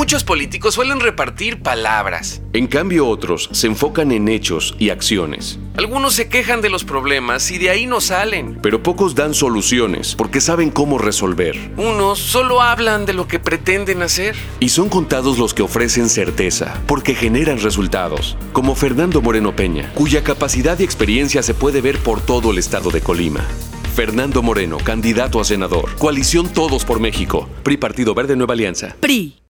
Muchos políticos suelen repartir palabras. En cambio, otros se enfocan en hechos y acciones. Algunos se quejan de los problemas y de ahí no salen. Pero pocos dan soluciones porque saben cómo resolver. Unos solo hablan de lo que pretenden hacer. Y son contados los que ofrecen certeza, porque generan resultados, como Fernando Moreno Peña, cuya capacidad y experiencia se puede ver por todo el estado de Colima. Fernando Moreno, candidato a senador. Coalición Todos por México. PRI, Partido Verde Nueva Alianza. PRI.